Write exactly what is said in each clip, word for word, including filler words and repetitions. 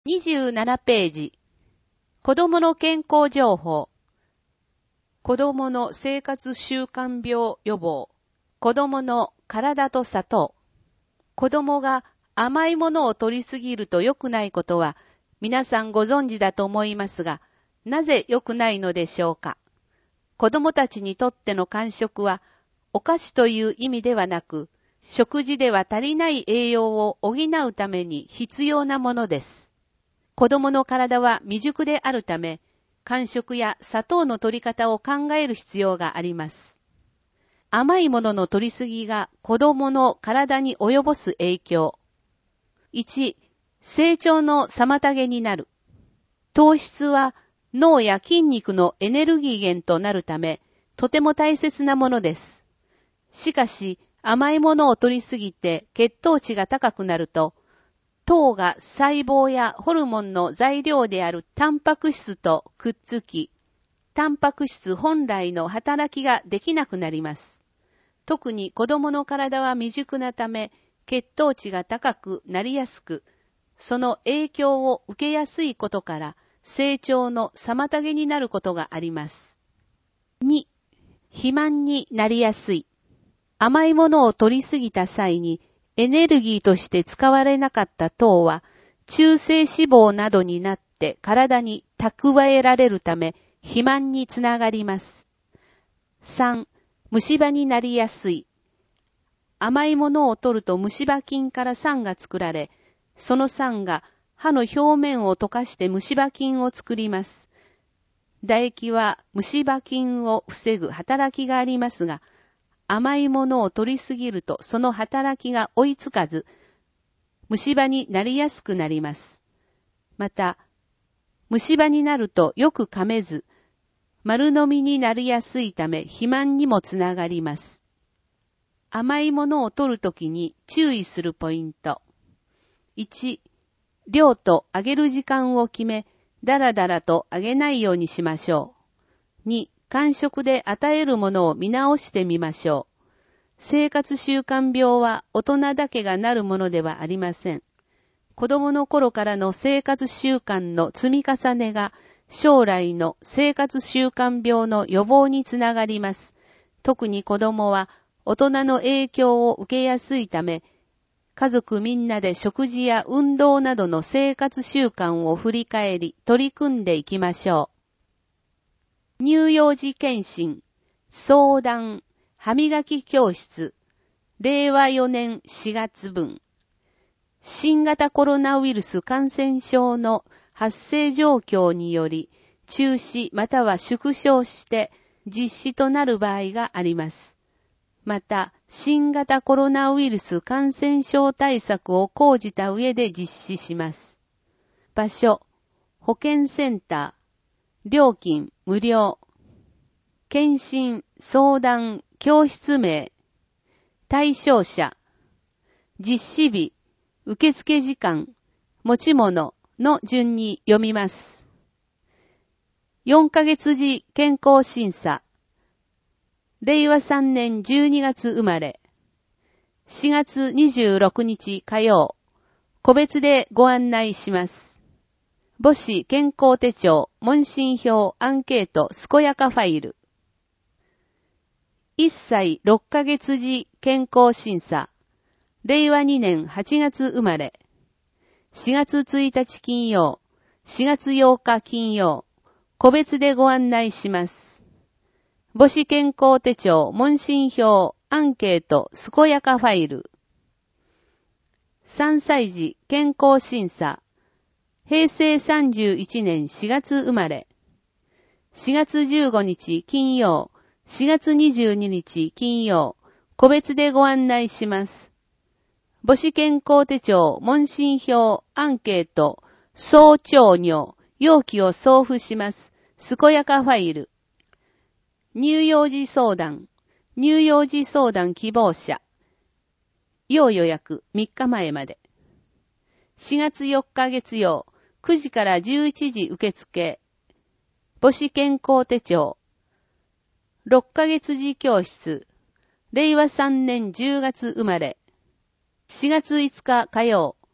にじゅうななページ、子供の健康情報、子供の生活習慣病予防、子供の体と砂糖。子供が甘いものを取りすぎると良くないことは皆さんご存知だと思いますが、なぜ良くないのでしょうか。子供たちにとっての間食はお菓子という意味ではなく、食事では足りない栄養を補うために必要なものです。子供の体は未熟であるため、間食や砂糖の取り方を考える必要があります。甘いものの取りすぎが子供の体に及ぼす影響。いち、成長の妨げになる。糖質は脳や筋肉のエネルギー源となるため、とても大切なものです。しかし、甘いものを取りすぎて血糖値が高くなると、糖が細胞やホルモンの材料であるタンパク質とくっつき、タンパク質本来の働きができなくなります。特に子供の体は未熟なため、血糖値が高くなりやすく、その影響を受けやすいことから、成長の妨げになることがあります。に、肥満になりやすい。甘いものを取りすぎた際に、エネルギーとして使われなかった糖は、中性脂肪などになって体に蓄えられるため、肥満につながります。さん、虫歯になりやすい。甘いものを取ると虫歯菌から酸が作られ、その酸が歯の表面を溶かして虫歯菌を作ります。唾液は虫歯菌を防ぐ働きがありますが、甘いものを取りすぎるとその働きが追いつかず、虫歯になりやすくなります。また、虫歯になるとよく噛めず、丸飲みになりやすいため肥満にもつながります。甘いものを取るときに注意するポイント。いち、量と揚げる時間を決め、だらだらと揚げないようにしましょう。に、間食で与えるものを見直してみましょう。生活習慣病は大人だけがなるものではありません。子供の頃からの生活習慣の積み重ねが将来の生活習慣病の予防につながります。特に子供は大人の影響を受けやすいため、家族みんなで食事や運動などの生活習慣を振り返り取り組んでいきましょう。乳幼児検診、相談、歯磨き教室、れいわよねんしがつぶん。新型コロナウイルス感染症の発生状況により、中止または縮小して実施となる場合があります。また、新型コロナウイルス感染症対策を講じた上で実施します。場所、保健センター、料金無料。検診、相談、教室名、対象者、実施日、受付時間、持ち物の順に読みます。よんかげつ時健康審査、れいわさんねんじゅうにがつ生まれ、しがつにじゅうろくにち火曜、個別でご案内します。母子健康手帳、問診票、アンケート、健やかファイル。いっさいろっかげつ時健康審査、れいわにねんはちがつ生まれ、しがつついたち金曜、しがつようか金曜、個別でご案内します。母子健康手帳、問診票、アンケート、健やかファイル。さんさい児健康審査、へいせいさんじゅういちねんしがつ生まれ、しがつじゅうごにち金曜、しがつにじゅうににち金曜、個別でご案内します。母子健康手帳、問診票、アンケート、総長尿、容器を送付します。健やかファイル。乳幼児相談、乳幼児相談希望者。要予約みっかまえまで。しがつよっか月曜、くじからじゅういちじ受付。母子健康手帳。ろっかげつ児教室、れいわさんねんじゅうがつ生まれ、しがついつか火曜、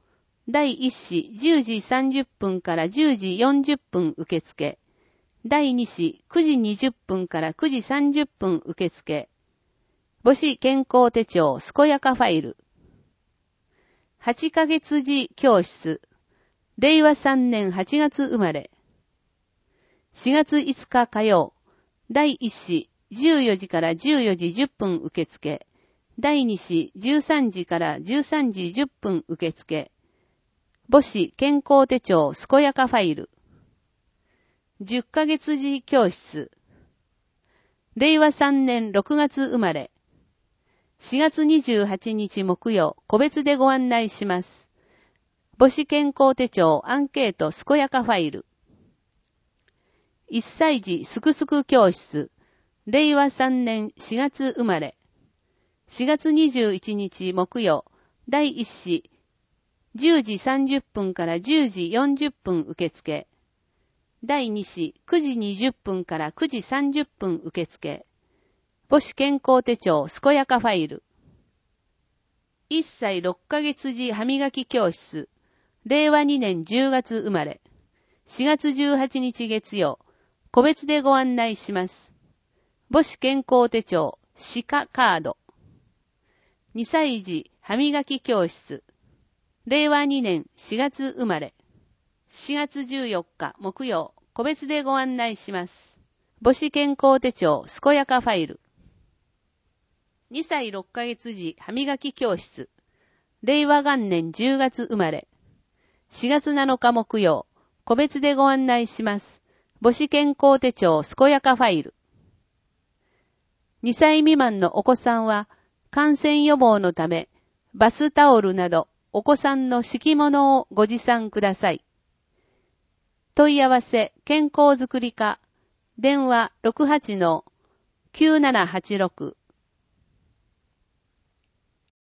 第一子じゅうじさんじゅっぷんからじゅうじよんじゅっぷん受付。第二子くじにじゅっぷんからくじさんじゅっぷん受付。母子健康手帳健やかファイル。はちかげつ児教室。れいわさんねんはちがつ生まれ。しがついつか火曜。第一子じゅうよじからじゅうよじじゅっぷん受付。第二子じゅうさんじからじゅうさんじじゅっぷん受付。母子健康手帳健やかファイル。じゅっかげつ児教室。れいわさんねんろくがつ生まれ。しがつにじゅうはちにち木曜、個別でご案内します。母子健康手帳アンケート健やかファイル。いっさい児すくすく教室。れいわさんねんしがつ生まれ。しがつにじゅういちにち木曜、第一子、じゅうじさんじゅっぷんからじゅうじよんじゅっぷん受付。第二子、くじにじゅっぷんからくじさんじゅっぷん受付。母子健康手帳健やかファイル。いっさいろっかげつ児歯磨き教室。れいわにねんじゅうがつ生まれ。しがつじゅうはちにち月曜、個別でご案内します。母子健康手帳歯科カード。にさい児歯磨き教室。れいわにねんしがつ生まれ。しがつじゅうよっか木曜、個別でご案内します。母子健康手帳健やかファイル。にさいろっかげつ児歯磨き教室。れいわがんねんじゅうがつ生まれ。しがつなのか木曜、個別でご案内します。母子健康手帳健やかファイル。にさい未満のお子さんは、感染予防のため、バスタオルなどお子さんの敷物をご持参ください。問い合わせ健康づくり課、電話 ろくはちのきゅうななはちろく